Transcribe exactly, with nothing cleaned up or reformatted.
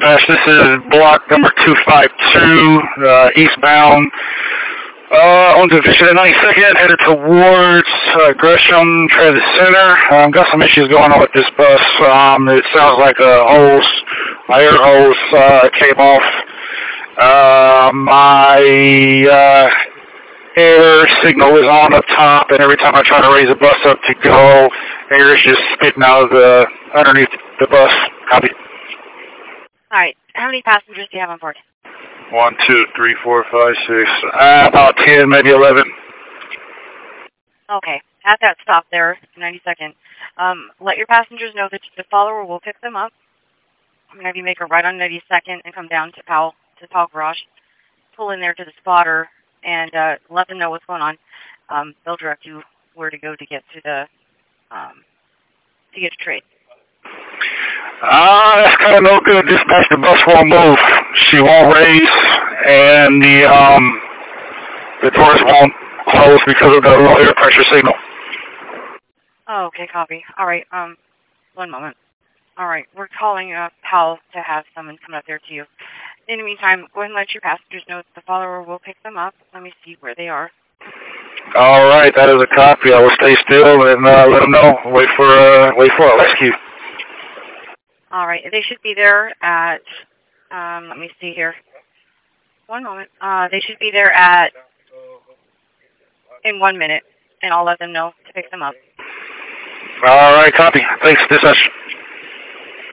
dispatch. This is block number two five two, uh, eastbound. Uh, on Division at ninety-second, headed towards uh, Gresham Transit Center. Um, got some issues going on with this bus. Um, it sounds like a hose, my air hose uh, came off. Uh, my uh, air signal is on up top, and every time I try to raise the bus up to go, air is just spitting out of the underneath the bus. Copy. All right. How many passengers do you have on board? One, two, three, four, five, six. Uh, about ten, maybe eleven. Okay. At that stop there, ninety-second, um, let your passengers know that the follower will pick them up. I'm going to have you make a right on ninety-second and come down to Powell, to the Powell Garage. Pull in there to the spotter and uh, let them know what's going on. Um, they'll direct you where to go to get to the um, to get to trade. Ah, uh, that's kind of no good. Dispatch, the bus won't move. She won't raise, and the um the doors won't close because of the low air pressure signal. Oh, okay, copy. All right, um, one moment. All right, we're calling uh, Powell to have someone come up there to you. In the meantime, go ahead and let your passengers know that the follower will pick them up. Let me see where they are. All right, that is a copy. I will stay still and uh, let them know. Wait for uh, wait for a rescue. All right, they should be there at, um, let me see here. One moment. Uh, they should be there at, in one minute, and I'll let them know to pick them up. All right, copy. Thanks, dispatch.